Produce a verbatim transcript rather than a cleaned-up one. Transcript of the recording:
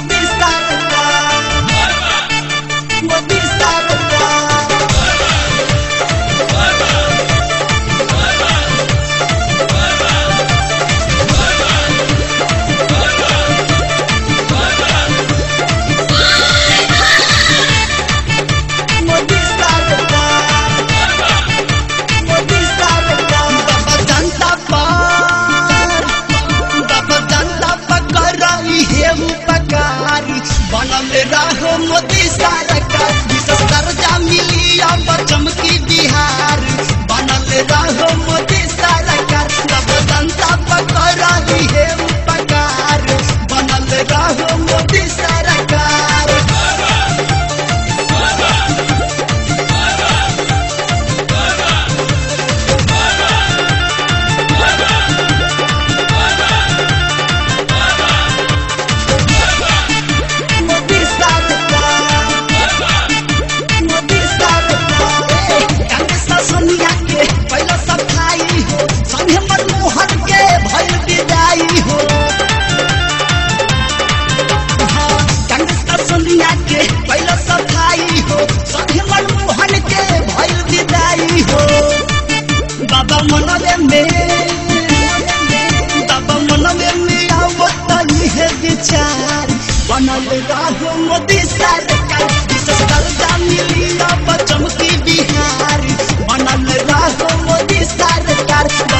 मोदी सरकार मोदी सरकार मोदी सरकार मोदी सरकार बाबा जनता पर बाबा जनता पर कर रही है उपकार बनल रहो मोदी सरकार विशेष दर्जा मिली अब चमकी बिहार बनल रहो मोदी सरकार बाबा जनता पर कर रही है उपकार बनल रहो मोदी सरकार मोदी सरकार मोदी सरकार कांग्रेस सोनिया के पहले सफाई हो संगे मनमोहन के भइल विदाई हो हाँ, कांग्रेस सोनिया के पहले सफाई हो संगे मनमोहन के भइल विदाई हो बाबा मनवे में बाबा मनवे में आवत है विचार बनल रहो मोदी सरकार विशेष दर्जा मिली अब चमकी बिहार बनल रहो मोदी सरकार